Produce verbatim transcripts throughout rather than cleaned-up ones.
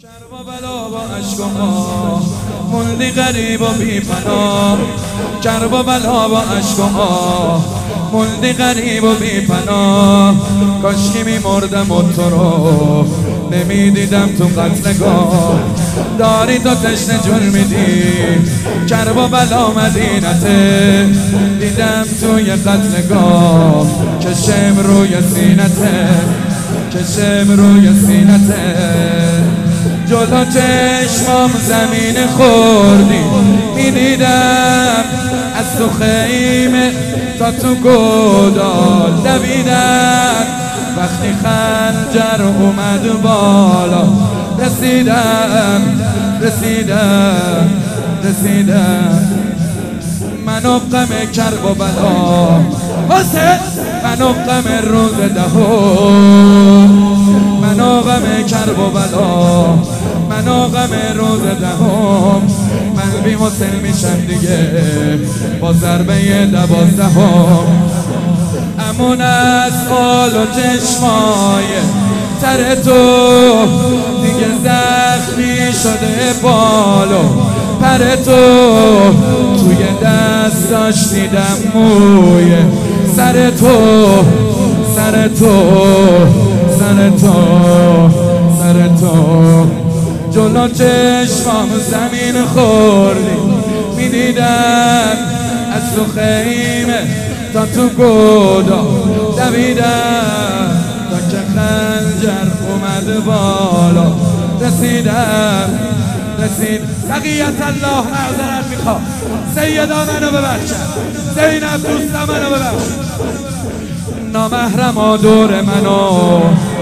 کرب و بلا با عشق و آه موندی غریب و بی پناه. کرب و بلا با عشق و آه موندی غریب و بی پناه. کاشکی می مردم و تو رو نمی دیدم تو قتلگاه. داری تو تشنه جون میدی کرب و بلا مدینته. دیدم توی قتلگاه کشم روی سینته کشم روی سینته. جلو چشمام زمین خوردی میدیدم از تو خیمه تا تو گودال دویدم. وقتی خنجر اومد بالا رسیدم رسیدم رسیدم. منو غم کرب و بلا حسین منو غم روز دهم. منو غم کرب و بلا منو غم روز دهم. من بی حسین میشم دیگه با ضربه دوازدهم. امون از آل و چشمای تر تو دیگه زخمی شده بالو پر تو. توی دستاش دیدم موی سر تو سر تو سر تو سر تو. جلو چشمام زمین خوردی میدیدم از تو خیمه تا تو گودا دویدم. تا که خنجر اومد بالا رسیدم رسید. بقیت الله معذرت میخوام. سیدا منو ببخشن، زینب دوستا منو ببخشن. نامحرما دور منو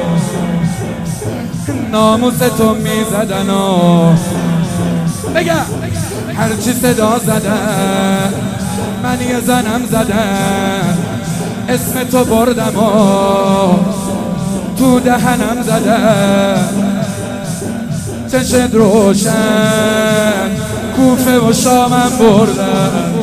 ناموس تو میزدن و بگم هرچی صدا زدن من یه زنم زدن. اسم تو بردم و تو دهنم زدن. چشد روشن کوفه و شامم بردن.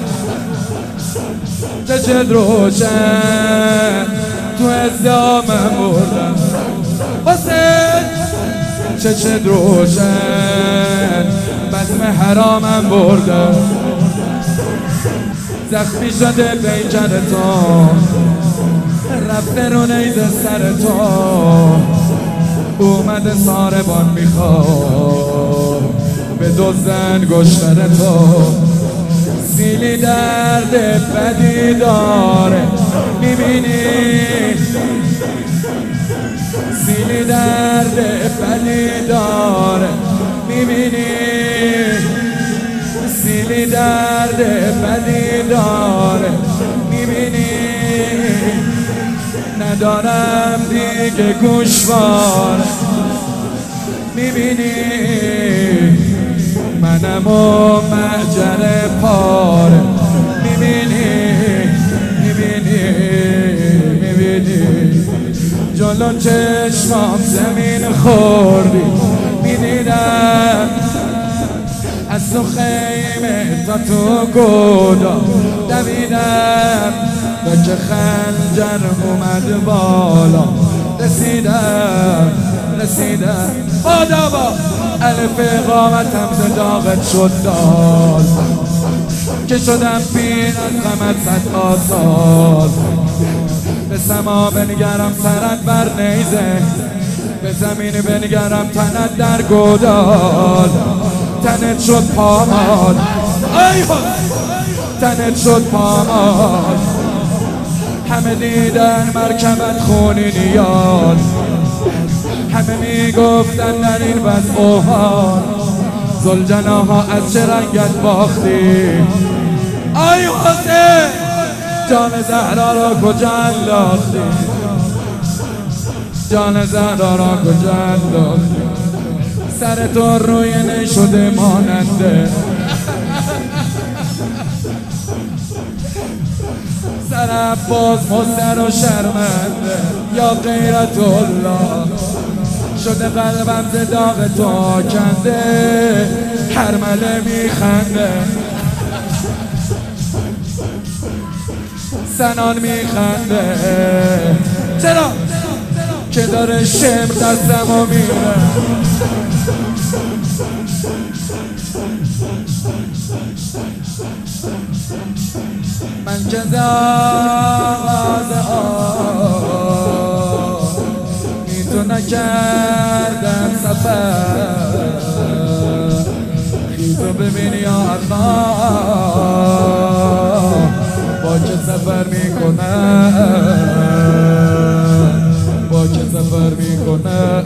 چشد روشن تو ازدامم بردن. حسین چشد روشن بزم حرامم بردن. زخمی شده پیکر تو رفته رو نیز سر تو. اومده ساربان میخواد به دوزن گشتر تو. سیلی درد بدی داره میبینی سیلی درد بدی داره میبینی. سیلی درد بدی داره میبینی. ندارم دیگه گوشوار میبینی. منم و محجر پاره میبینی میبینی میبینی. جلو چشمام زمین خوردی میدیدم از تو خیمه تا تو گودا دویدم. تا که خنجر اومد بالا رسیدم رسیدم. بادا با الف قامتم ز داغت شد دال که شدم پیر از غمت صد آسال. به سما بنگرم سرت بر نیزه به زمین بنگرم تنت در گودال. تنت شد پامال ای تنت شد پامال. همه دیدن مرکبت خونی نیاد. همه میگفتن در این وضع و حال زلجناها از چه رنگت باختی. ای حسین جان زهرا را کجا انداختی. جان زهرا را کجا انداختی. سر تو روی نشده ماننده. سر باز مستر و شرمنده. یا غیرت الله شده قلبم ز داغ تو کنده. هرمله میخنده سنان میخنده. چرا که داره شمر دستمو میره. من که از آه میتو نکردم سفر، خیزو ببین یا الله با که سفر میکنه، با که سفر میکنه.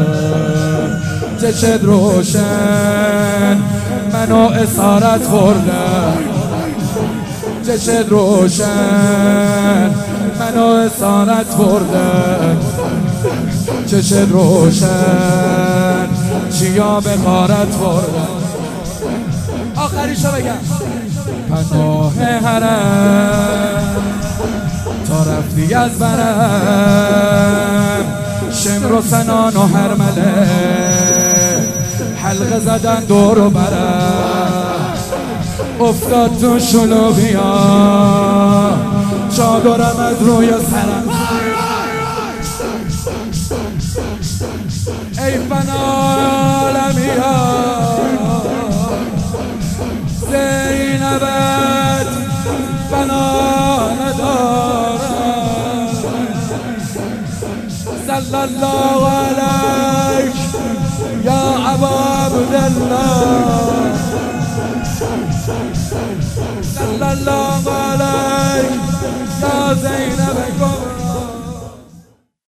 چشت روشن منو اسارت خورده، چشت روشن منو اسارت برده، چشت روشن چیا به غارت برده. آخریشو بگم پناه حرم تا رفتی از برم، شمر و سنان و هرمله حلقه زدن دور و برم. افتاد تو شلوغیا چادرم از روی سرم. ای فنا عالمیا زینبت فنا ندارم. صلی الله علیک یا ابا عبدالله، صلی الله علیک یا زینب.